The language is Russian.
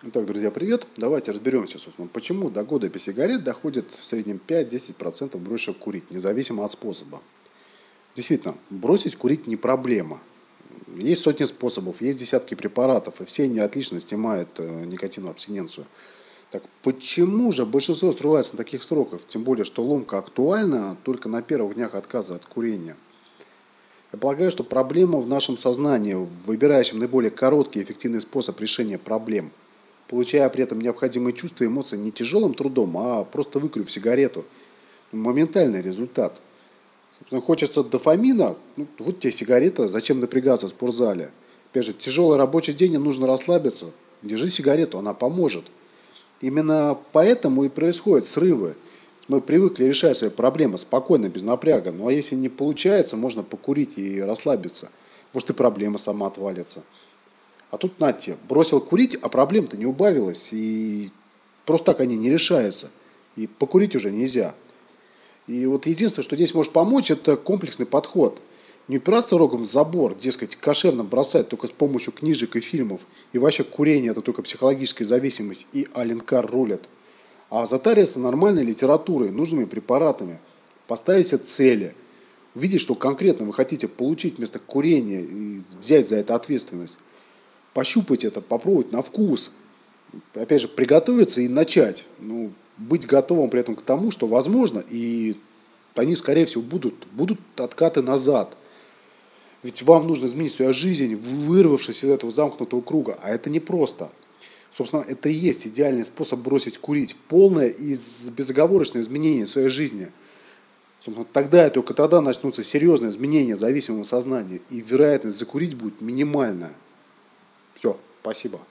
Итак, друзья, привет! Давайте разберемся, собственно, почему до года без сигарет доходит в среднем 5-10% бросших курить, независимо от способа. Действительно, бросить курить не проблема. Есть сотни способов, есть десятки препаратов, и все они отлично снимают никотиновую абстиненцию. Так почему же большинство срывается на таких сроках? Тем более, что ломка актуальна только на первых днях отказа от курения. Я полагаю, что проблема в нашем сознании, выбирающем наиболее короткий и эффективный способ решения проблем, получая при этом необходимые чувства и эмоции не тяжелым трудом, а просто выкурив сигарету. Моментальный результат. Собственно, хочется дофамина, ну, вот тебе сигарета, зачем напрягаться в спортзале? Опять же, тяжелый рабочий день, и нужно расслабиться. Держи сигарету, она поможет. Именно поэтому и происходят срывы. Мы привыкли решать свои проблемы спокойно, без напряга. Ну а если не получается, можно покурить и расслабиться. Может и проблема сама отвалится. А тут на тебе, бросил курить, а проблем-то не убавилось. И просто так они не решаются. И покурить уже нельзя. И вот единственное, что здесь может помочь, это комплексный подход. Не упираться рогом в забор, дескать, кошерно бросать только с помощью книжек и фильмов. И вообще курение это только психологическая зависимость и аленкар рулят. А затариться нормальной литературой, нужными препаратами. Поставить себе цели. Увидеть, что конкретно вы хотите получить вместо курения и взять за это ответственность. Пощупать это, попробовать на вкус. Опять же, приготовиться и начать. Ну, быть готовым при этом к тому, что возможно, и они, скорее всего, будут откаты назад. Ведь вам нужно изменить свою жизнь, вырвавшись из этого замкнутого круга. А это непросто. Собственно, это и есть идеальный способ бросить курить. Полное и безоговорочное изменение своей жизни. Собственно, тогда и только тогда начнутся серьезные изменения зависимого сознания. И вероятность закурить будет минимальная. Все, спасибо.